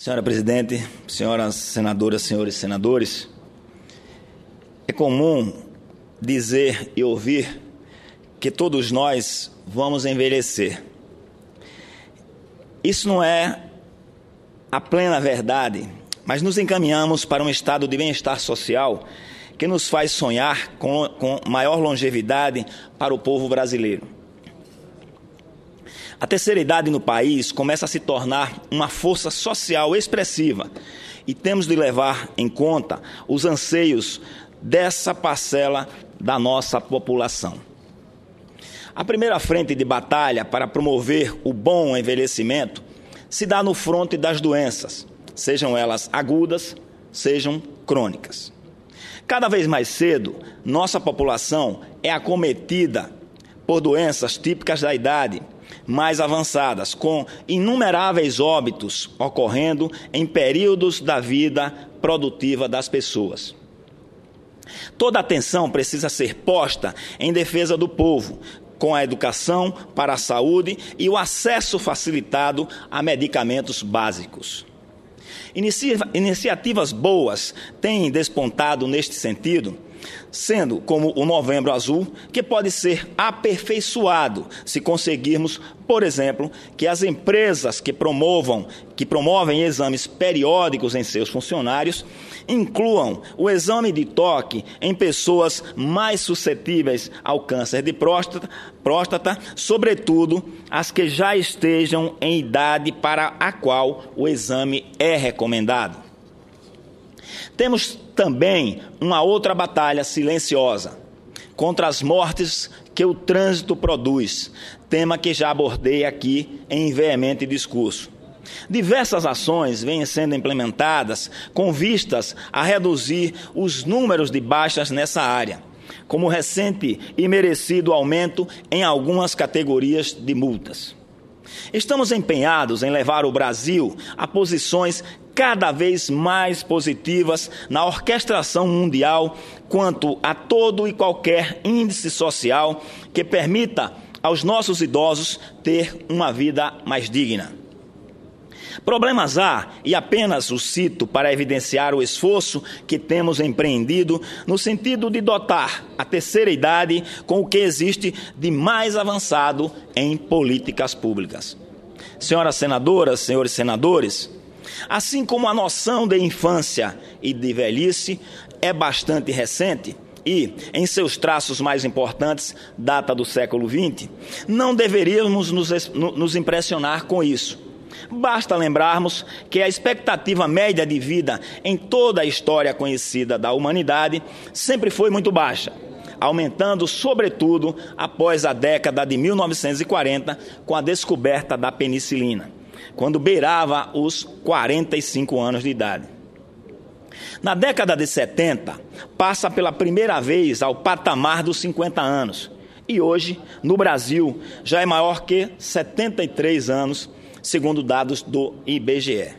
Senhora Presidente, senhoras senadoras, senhores senadores, é comum dizer e ouvir que todos nós vamos envelhecer. Isso não é a plena verdade, mas nos encaminhamos para um estado de bem-estar social que nos faz sonhar com maior longevidade para o povo brasileiro. A terceira idade no país começa a se tornar uma força social expressiva e temos de levar em conta os anseios dessa parcela da nossa população. A primeira frente de batalha para promover o bom envelhecimento se dá no fronte das doenças, sejam elas agudas, sejam crônicas. Cada vez mais cedo, nossa população é acometida por doenças típicas da idade mais avançadas, com inumeráveis óbitos ocorrendo em períodos da vida produtiva das pessoas. Toda atenção precisa ser posta em defesa do povo, com a educação para a saúde e o acesso facilitado a medicamentos básicos. Iniciativas boas têm despontado neste sentido, sendo como o Novembro Azul, que pode ser aperfeiçoado se conseguirmos, por exemplo, que as empresas que promovem exames periódicos em seus funcionários incluam o exame de toque em pessoas mais suscetíveis ao câncer de próstata, sobretudo as que já estejam em idade para a qual o exame é recomendado. Temos também uma outra batalha silenciosa contra as mortes que o trânsito produz, tema que já abordei aqui em veemente discurso. Diversas ações vêm sendo implementadas com vistas a reduzir os números de baixas nessa área, como o recente e merecido aumento em algumas categorias de multas. Estamos empenhados em levar o Brasil a posições cada vez mais positivas na orquestração mundial quanto a todo e qualquer índice social que permita aos nossos idosos ter uma vida mais digna. Problemas há, e apenas o cito para evidenciar o esforço que temos empreendido no sentido de dotar a terceira idade com o que existe de mais avançado em políticas públicas. Senhoras senadoras, senhores senadores, assim como a noção de infância e de velhice é bastante recente e, em seus traços mais importantes, data do século XX, não deveríamos nos impressionar com isso. Basta lembrarmos que a expectativa média de vida em toda a história conhecida da humanidade sempre foi muito baixa, aumentando sobretudo após a década de 1940, com a descoberta da penicilina, quando beirava os 45 anos de idade. Na década de 70, passa pela primeira vez ao patamar dos 50 anos, e hoje, no Brasil, já é maior que 73 anos, segundo dados do IBGE.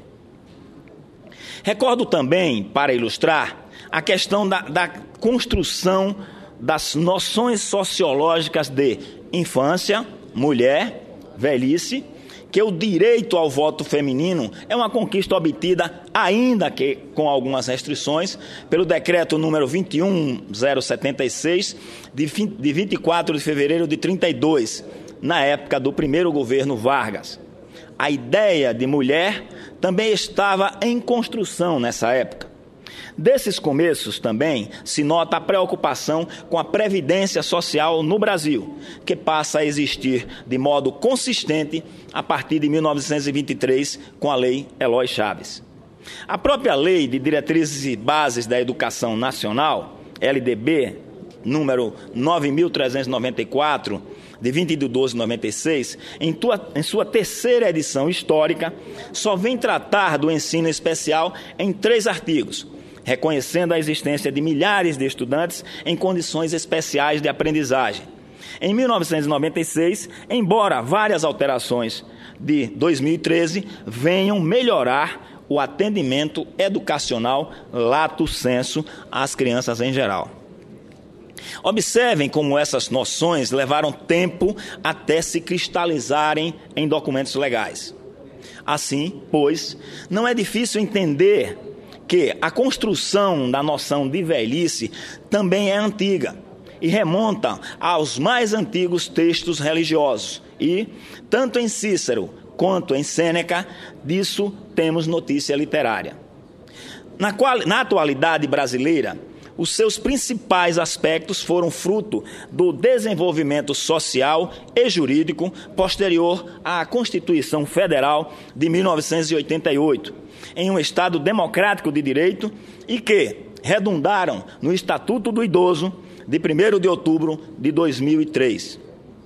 Recordo também, para ilustrar, a questão da construção das noções sociológicas de infância, mulher, velhice, que o direito ao voto feminino é uma conquista obtida, ainda que com algumas restrições, pelo decreto número 21.076, de 24 de fevereiro de 32, na época do primeiro governo Vargas. A ideia de mulher também estava em construção nessa época. Desses começos também se nota a preocupação com a previdência social no Brasil, que passa a existir de modo consistente a partir de 1923 com a Lei Eloy Chaves. A própria Lei de Diretrizes e Bases da Educação Nacional, LDB, número 9.394, de 20 de 12 de 96, em sua terceira edição histórica, só vem tratar do ensino especial em 3 artigos, reconhecendo a existência de milhares de estudantes em condições especiais de aprendizagem. Em 1996, embora várias alterações de 2013 venham melhorar o atendimento educacional lato sensu às crianças em geral. Observem como essas noções levaram tempo até se cristalizarem em documentos legais. Assim, pois, não é difícil entender que a construção da noção de velhice também é antiga e remonta aos mais antigos textos religiosos. E, tanto em Cícero quanto em Sêneca, disso temos notícia literária. Na atualidade brasileira, os seus principais aspectos foram fruto do desenvolvimento social e jurídico posterior à Constituição Federal de 1988, em um Estado democrático de direito e que redundaram no Estatuto do Idoso de 1º de outubro de 2003.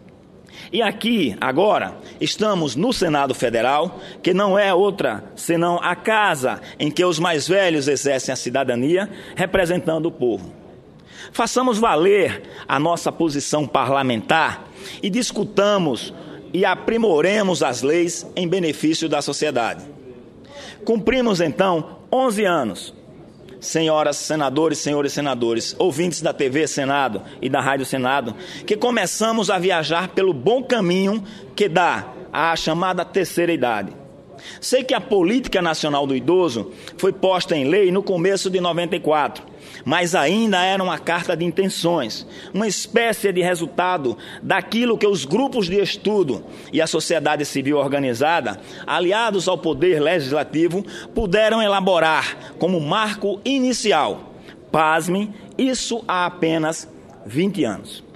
E aqui, agora, estamos no Senado Federal, que não é outra senão a casa em que os mais velhos exercem a cidadania, representando o povo. Façamos valer a nossa posição parlamentar e discutamos e aprimoremos as leis em benefício da sociedade. Cumprimos, então, 11 anos. Senhoras, senadores, senhores senadores, ouvintes da TV Senado e da Rádio Senado, que começamos a viajar pelo bom caminho que dá à chamada terceira idade. Sei que a Política Nacional do Idoso foi posta em lei no começo de 94, mas ainda era uma carta de intenções, uma espécie de resultado daquilo que os grupos de estudo e a sociedade civil organizada, aliados ao poder legislativo, puderam elaborar como marco inicial. Pasmem, isso há apenas 20 anos.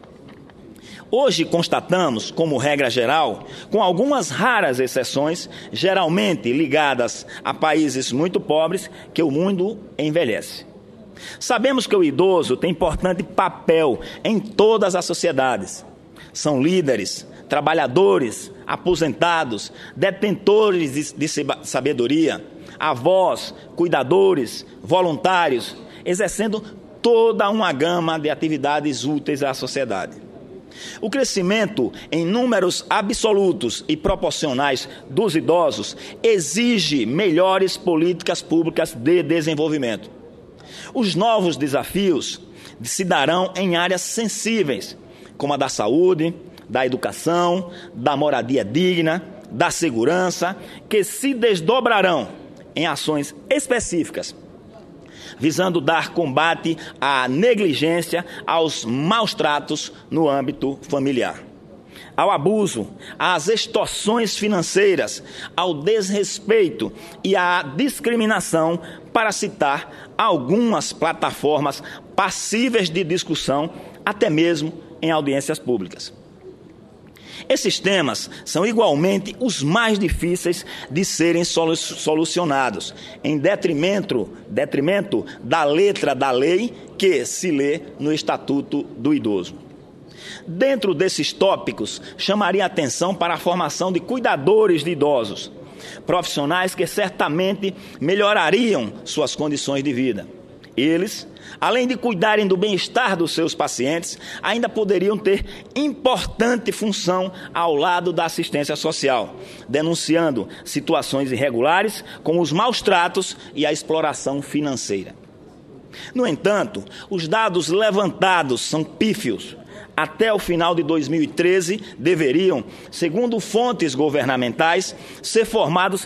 Hoje constatamos, como regra geral, com algumas raras exceções, geralmente ligadas a países muito pobres, que o mundo envelhece. Sabemos que o idoso tem importante papel em todas as sociedades. São líderes, trabalhadores, aposentados, detentores de sabedoria, avós, cuidadores, voluntários, exercendo toda uma gama de atividades úteis à sociedade. O crescimento em números absolutos e proporcionais dos idosos exige melhores políticas públicas de desenvolvimento. Os novos desafios se darão em áreas sensíveis, como a da saúde, da educação, da moradia digna, da segurança, que se desdobrarão em ações específicas, visando dar combate à negligência, aos maus tratos no âmbito familiar, ao abuso, às extorsões financeiras, ao desrespeito e à discriminação, para citar algumas plataformas passíveis de discussão, até mesmo em audiências públicas. Esses temas são igualmente os mais difíceis de serem solucionados, em detrimento da letra da lei que se lê no Estatuto do Idoso. Dentro desses tópicos, chamaria a atenção para a formação de cuidadores de idosos, profissionais que certamente melhorariam suas condições de vida. Eles, além de cuidarem do bem-estar dos seus pacientes, ainda poderiam ter importante função ao lado da assistência social, denunciando situações irregulares, como os maus tratos e a exploração financeira. No entanto, os dados levantados são pífios. Até o final de 2013, deveriam, segundo fontes governamentais, ser formados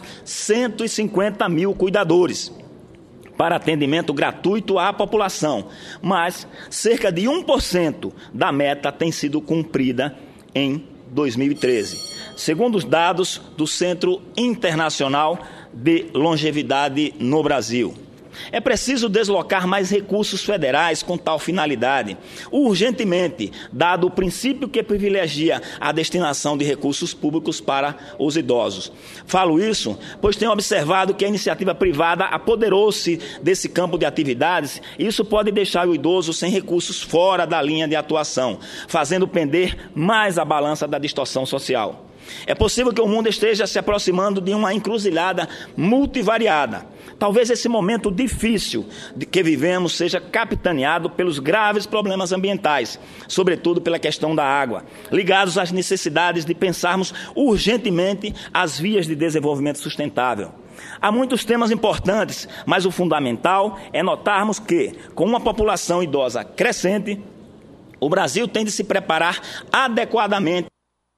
150 mil cuidadores para atendimento gratuito à população, mas cerca de 1% da meta tem sido cumprida em 2013, segundo os dados do Centro Internacional de Longevidade no Brasil. É preciso deslocar mais recursos federais com tal finalidade, urgentemente, dado o princípio que privilegia a destinação de recursos públicos para os idosos. Falo isso, pois tenho observado que a iniciativa privada apoderou-se desse campo de atividades e isso pode deixar o idoso sem recursos fora da linha de atuação, fazendo pender mais a balança da distorção social. É possível que o mundo esteja se aproximando de uma encruzilhada multivariada. Talvez esse momento difícil que vivemos seja capitaneado pelos graves problemas ambientais, sobretudo pela questão da água, ligados às necessidades de pensarmos urgentemente as vias de desenvolvimento sustentável. Há muitos temas importantes, mas o fundamental é notarmos que, com uma população idosa crescente, o Brasil tem de se preparar adequadamente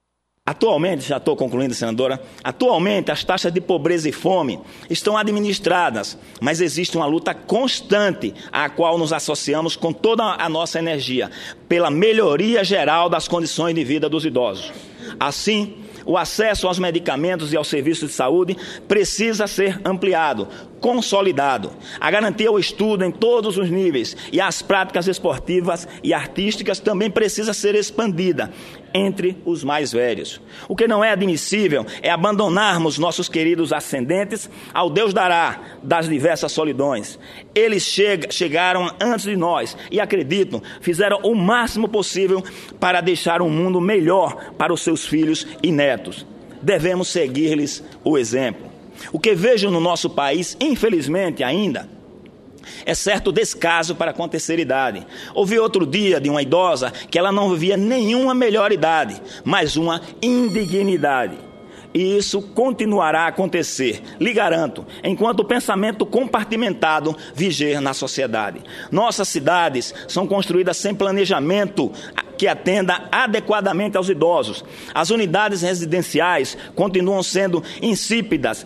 Atualmente, já estou concluindo, senadora, atualmente as taxas de pobreza e fome estão administradas, mas existe uma luta constante à qual nos associamos com toda a nossa energia, pela melhoria geral das condições de vida dos idosos. Assim, o acesso aos medicamentos e aos serviços de saúde precisa ser ampliado, consolidado. A garantia ao estudo em todos os níveis e às práticas esportivas e artísticas também precisa ser expandida entre os mais velhos. O que não é admissível é abandonarmos nossos queridos ascendentes ao Deus dará das diversas solidões. Eles chegaram antes de nós e, acredito, fizeram o máximo possível para deixar um mundo melhor para os seus filhos e netos. Devemos seguir-lhes o exemplo. O que vejo no nosso país, infelizmente ainda, é certo descaso para com a terceira idade. Ouvi outro dia de uma idosa que ela não vivia nenhuma melhor idade, mas uma indignidade. E isso continuará a acontecer, lhe garanto, enquanto o pensamento compartimentado viger na sociedade. Nossas cidades são construídas sem planejamento que atenda adequadamente aos idosos. As unidades residenciais continuam sendo insípidas,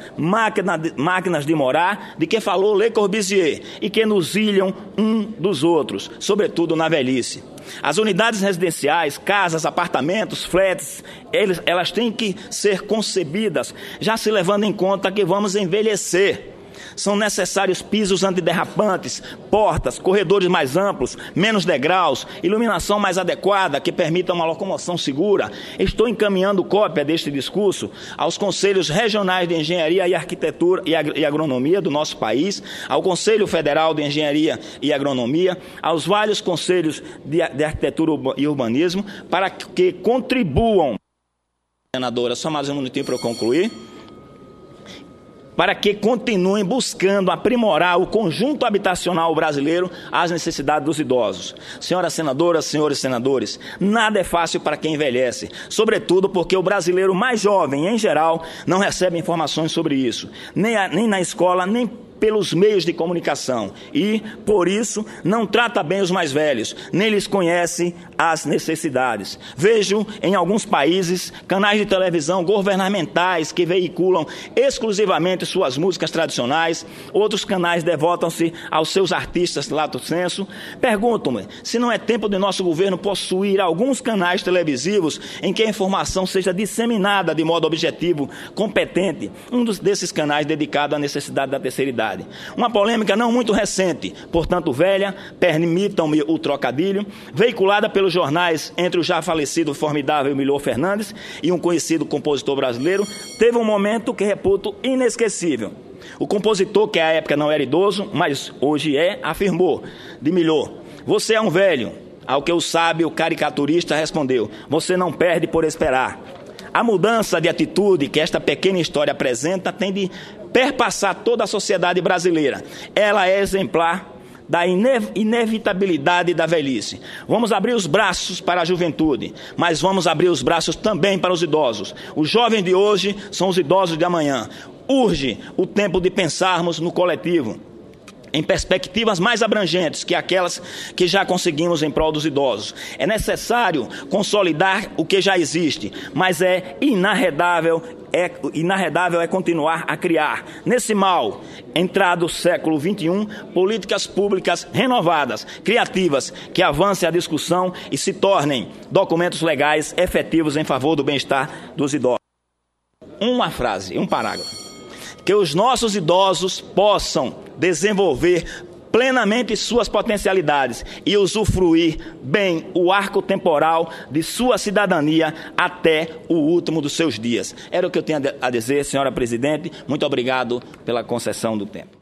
máquinas de morar, de que falou Le Corbusier, e que nos ilham um dos outros, sobretudo na velhice. As unidades residenciais, casas, apartamentos, flats, elas têm que ser concebidas já se levando em conta que vamos envelhecer. São necessários pisos antiderrapantes, portas, corredores mais amplos, menos degraus, iluminação mais adequada que permita uma locomoção segura. Estou encaminhando cópia deste discurso aos Conselhos Regionais de Engenharia e Arquitetura e Agronomia do nosso país, ao Conselho Federal de Engenharia e Agronomia, aos vários Conselhos de Arquitetura e Urbanismo, para que contribuam. Senadora, só mais um minutinho para eu concluir. Para que continuem buscando aprimorar o conjunto habitacional brasileiro às necessidades dos idosos. Senhoras senadoras, senhores senadores, nada é fácil para quem envelhece, sobretudo porque o brasileiro mais jovem, em geral, não recebe informações sobre isso, nem na escola, nem pelos meios de comunicação e, por isso, não trata bem os mais velhos, nem lhes conhece as necessidades. Vejo em alguns países canais de televisão governamentais que veiculam exclusivamente suas músicas tradicionais, outros canais devotam-se aos seus artistas lato sensu. Pergunto-me se não é tempo de nosso governo possuir alguns canais televisivos em que a informação seja disseminada de modo objetivo, competente, desses canais dedicado à necessidade da terceira idade. Uma polêmica não muito recente, portanto velha, permitam-me o trocadilho, veiculada pelos jornais entre o já falecido formidável Milor Fernandes e um conhecido compositor brasileiro, teve um momento que reputo inesquecível. O compositor, que à época não era idoso, mas hoje afirmou de Milor: "Você é um velho", ao que o sábio caricaturista respondeu: "Você não perde por esperar". A mudança de atitude que esta pequena história apresenta tem de perpassar toda a sociedade brasileira. Ela é exemplar da inevitabilidade da velhice. Vamos abrir os braços para a juventude, mas vamos abrir os braços também para os idosos. Os jovens de hoje são os idosos de amanhã. Urge o tempo de pensarmos no coletivo, em perspectivas mais abrangentes que aquelas que já conseguimos em prol dos idosos. É necessário consolidar o que já existe, mas é inarredável continuar a criar, nesse mal entrado século XXI, políticas públicas renovadas, criativas, que avancem a discussão e se tornem documentos legais efetivos em favor do bem-estar dos idosos. Uma frase, um parágrafo. Que os nossos idosos possam desenvolver plenamente suas potencialidades e usufruir bem o arco temporal de sua cidadania até o último dos seus dias. Era o que eu tinha a dizer, senhora presidente. Muito obrigado pela concessão do tempo.